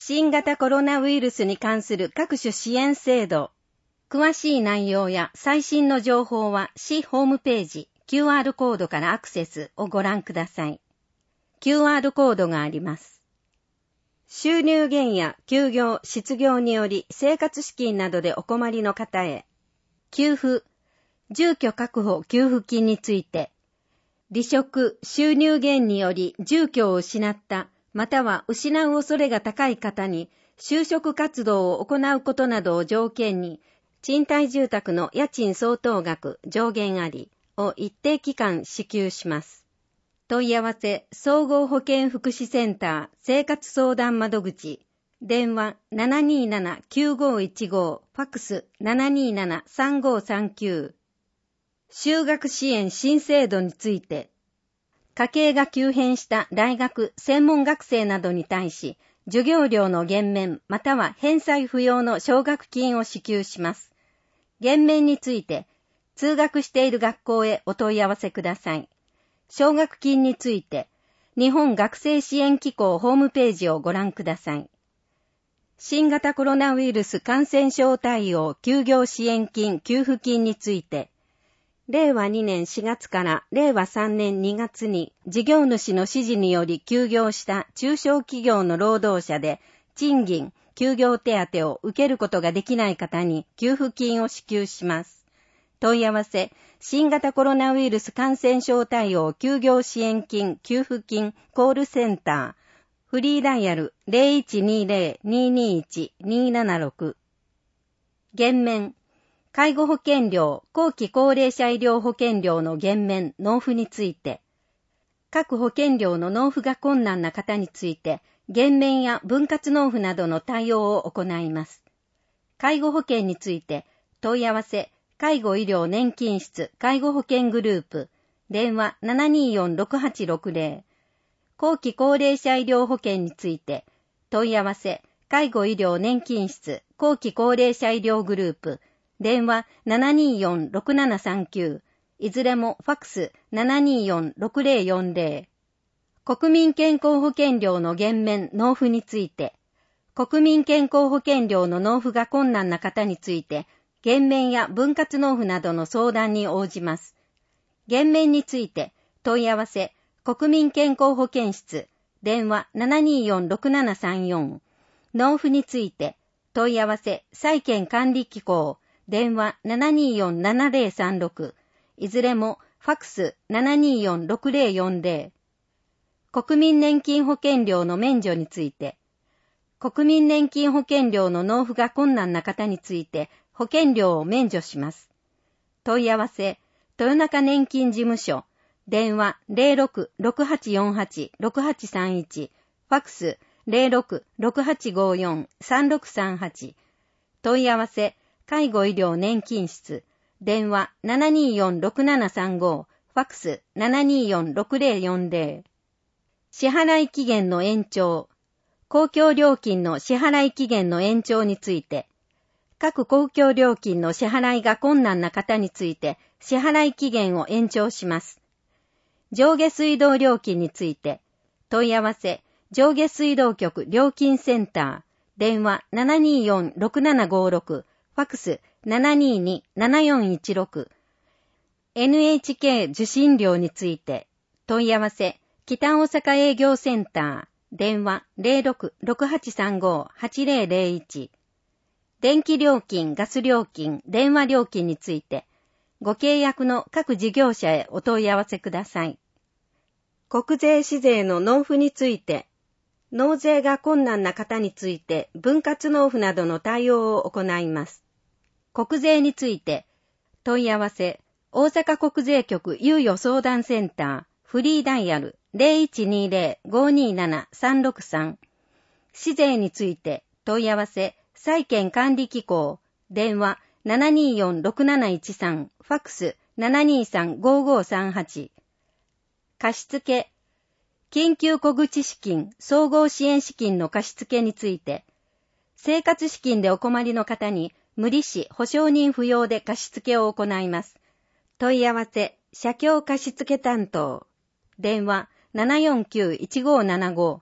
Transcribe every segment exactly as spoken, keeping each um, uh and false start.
新型コロナウイルスに関する各種支援制度。詳しい内容や最新の情報は市ホームページ キューアール コードからアクセスをご覧ください。キューアール コードがあります。収入減や休業、失業により生活資金などでお困りの方へ。給付、住居確保給付金について、離職、収入減により住居を失った、または失う恐れが高い方に、就職活動を行うことなどを条件に、賃貸住宅の家賃相当額上限ありを一定期間支給します。問い合わせ、総合保健福祉センター生活相談窓口、電話 ななにーななきゅうごいちご、ファックス ななにーななさんごさんきゅう。就学支援新制度について、家計が急変した大学、専門学生などに対し、授業料の減免または返済不要の奨学金を支給します。減免について、通学している学校へお問い合わせください。奨学金について、日本学生支援機構ホームページをご覧ください。新型コロナウイルス感染症対応休業支援金給付金について、れいわにねんしがつかられいわさんねんにがつに事業主の指示により休業した中小企業の労働者で賃金、休業手当を受けることができない方に給付金を支給します。問い合わせ、新型コロナウイルス感染症対応休業支援金給付金コールセンター、フリーダイヤル ゼロいちにゼロ にーにーいち にーななろく。減免、介護保険料、後期高齢者医療保険料の減免、納付について、各保険料の納付が困難な方について、減免や分割納付などの対応を行います。介護保険について、問い合わせ、介護医療年金室介護保険グループ、電話 ななにーよんろくはちろくぜろ。後期高齢者医療保険について、問い合わせ、介護医療年金室後期高齢者医療グループ、電話 ななにーよんろくななさんきゅう、いずれもファックス ななにーよんろくぜろよんぜろ。国民健康保険料の減免納付について、国民健康保険料の納付が困難な方について、減免や分割納付などの相談に応じます。減免について、問い合わせ、国民健康保険室、電話 ななにーよんろくななさんよん。納付について、問い合わせ、債権管理機構、電話 ななにーよんななぜろさんろく。いずれも、ファックス ななにーよんろくぜろよんぜろ。国民年金保険料の免除について、国民年金保険料の納付が困難な方について保険料を免除します。問い合わせ、豊中年金事務所、電話 ゼロろく ろくはちよんはち ろくはちさんいち、ファックス ゼロろく ろくはちごよん さんろくさんはち、問い合わせ、介護医療年金室、電話 ななにーよんろくななさんご、ファックス ななにーよんろくぜろよんぜろ。支払い期限の延長、公共料金の支払い期限の延長について、各公共料金の支払いが困難な方について支払い期限を延長します。上下水道料金について、問い合わせ、上下水道局料金センター、電話 ななにーよんろくななごろく、ファックス ななにーにーななよんいちろく。エヌエイチケー 受信料について、問い合わせ、北大阪営業センター、電話 ゼロろく ろくはちさんご はちぜろぜろいち。電気料金、ガス料金、電話料金について、ご契約の各事業者へお問い合わせください。国税私税の納付について、納税が困難な方について分割納付などの対応を行います。国税について、問い合わせ、大阪国税局猶予相談センター、フリーダイヤル ゼロいちにゼロ ごにーなな さんろくさん。市税について問い合わせ、債権管理機構、電話 ななにーよんろくなないちさん、ファックス ななにーさんごごさんはち。貸付、緊急小口資金、総合支援資金の貸付について、生活資金でお困りの方に無利子保証人不要で貸付を行います。問い合わせ、社協貸付担当、電話 ななよんきゅういちごーななご、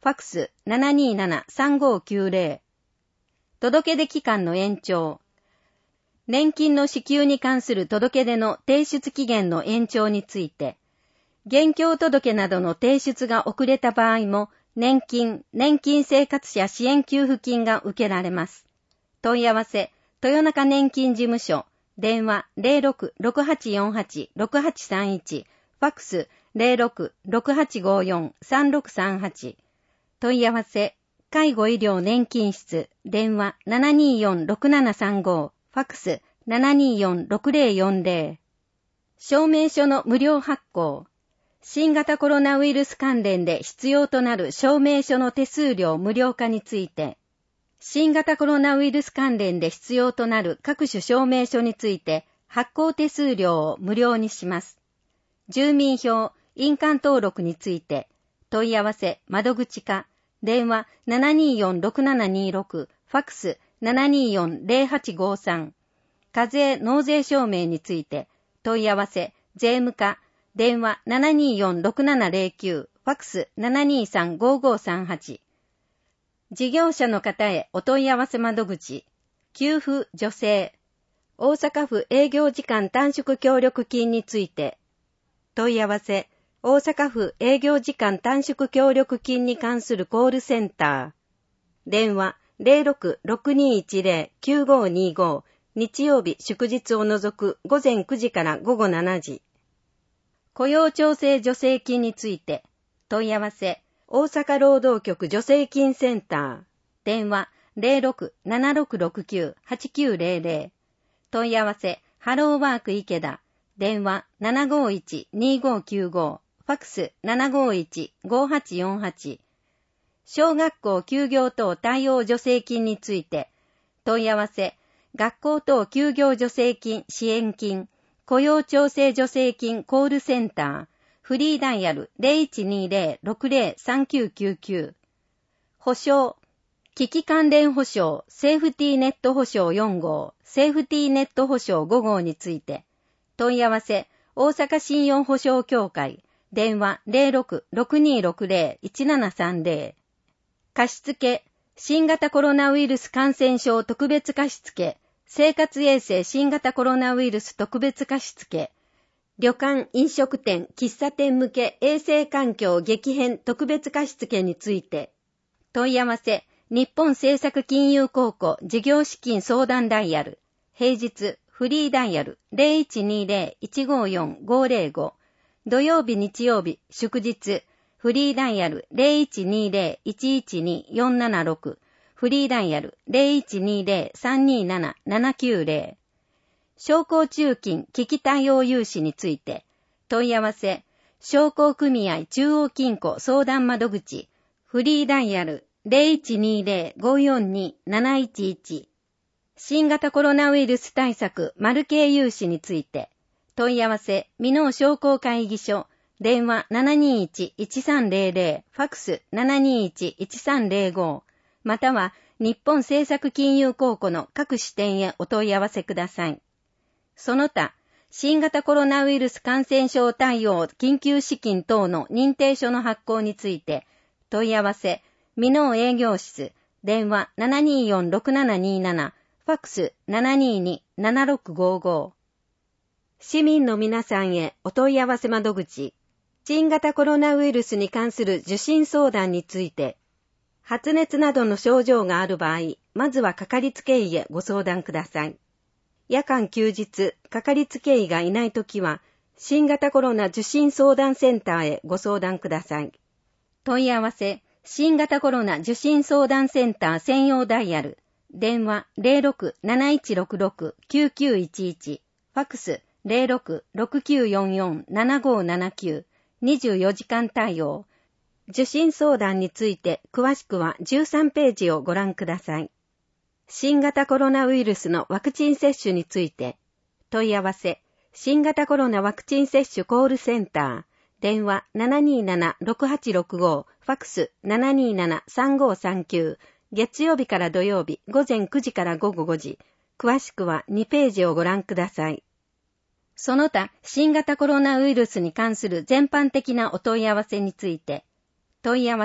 ファックス ななにーななさんごーきゅうぜろ。届け出期間の延長。年金の支給に関する届け出の提出期限の延長について、現況届などの提出が遅れた場合も、年金、年金生活者支援給付金が受けられます。問い合わせ、豊中年金事務所、電話 ゼロろく ろくはちよんはち ろくはちさんいち、ファックス ゼロろく ろくはちごよん さんろくさんはち。問い合わせ、介護医療年金室、電話 ななにーよん ろくななさんご、ファックス ななにーよん ろくぜろよんぜろ。証明書の無料発行。新型コロナウイルス関連で必要となる証明書の手数料無料化について、新型コロナウイルス関連で必要となる各種証明書について発行手数料を無料にします。住民票、印鑑登録について、問い合わせ、窓口課、電話 ななにーよん ろくななにーろく、ファックス ななにーよん ゼロはちごさん。課税納税証明について、問い合わせ、税務課、電話 ななにーよん ろくななぜろきゅう、ファックス ななにーさん ごごさんはち。事業者の方へお問い合わせ窓口、給付助成、大阪府営業時間短縮協力金について、問い合わせ、大阪府営業時間短縮協力金に関するコールセンター、電話 ゼロろく ろくにーいちぜろ きゅうごにーご、日曜日祝日を除く午前くじから午後しちじ。雇用調整助成金について、問い合わせ、大阪労働局助成金センター、電話 ゼロろく ななろくろくきゅう はちきゅうぜろぜろ。問い合わせ、ハローワーク池田、電話 ななごいち にごきゅうご、ファックス ななごいち ごはちよんはち。小学校休業等対応助成金について、問い合わせ、学校等休業助成金支援金、雇用調整助成金コールセンター、フリーダイヤル ゼロいちにぜろろくぜろさんきゅうきゅうきゅう。保証、機器関連保証、セーフティーネット保証よんごう、セーフティーネット保証ごごうについて、問い合わせ、大阪信用保証協会、電話 ゼロろく ろくにーろくぜろ いちななさんぜろ。貸付、新型コロナウイルス感染症特別貸付、生活衛生新型コロナウイルス特別貸付、旅館、飲食店、喫茶店向け衛生環境激変特別貸付について、問い合わせ、日本政策金融公庫事業資金相談ダイヤル、平日、フリーダイヤル ゼロいちにぜろ いちごよん ごぜろご、土曜日日曜日、祝日、フリーダイヤル ゼロいちにぜろ いちいちに よんななろく、フリーダイヤル ゼロいちにぜろ さんにーなな ななきゅうぜろ。商工中金危機対応融資について、問い合わせ、商工組合中央金庫相談窓口、フリーダイヤル ゼロいちにぜろ ごよんに なないちいち。新型コロナウイルス対策マル系融資について、問い合わせ、箕面商工会議所、電話 ななにいち いちさんぜろぜろ、ファックス ななにいち いちさんぜろご、または日本政策金融公庫の各支店へお問い合わせください。その他、新型コロナウイルス感染症対応緊急資金等の認定書の発行について、問い合わせ、箕面営業室、電話 ななにーよん ろくななにーなな、ファックス ななにーに ななろくごご。市民の皆さんへお問い合わせ窓口、新型コロナウイルスに関する受診相談について、発熱などの症状がある場合、まずはかかりつけ医へご相談ください。夜間休日、かかりつけ医がいないときは、新型コロナ受診相談センターへご相談ください。問い合わせ、新型コロナ受診相談センター専用ダイヤル、電話 ゼロろく なないちろくろく きゅうきゅういちいち、ファックス ゼロろく ろくきゅうよんよん ななごななきゅう、にじゅうよじかん対応。受診相談について詳しくはじゅうさんページをご覧ください。新型コロナウイルスのワクチン接種について、問い合わせ、新型コロナワクチン接種コールセンター、電話 ななにーなな ろくはちろくご、ファックス ななにーなな さんごさんきゅう、月曜日から土曜日午前くじから午後ごじ、詳しくはにページをご覧ください。その他、新型コロナウイルスに関する全般的なお問い合わせについて、問い合わせ、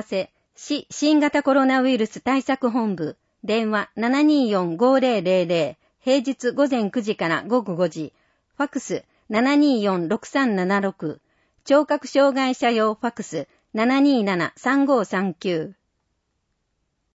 市新型コロナウイルス対策本部、電話 ななにーよん ごーぜろぜろぜろ、平日午前くじから午後ごじ、ファクス ななにーよん ろくさんななろく、聴覚障害者用ファクス ななにーなな さんごーさんきゅう。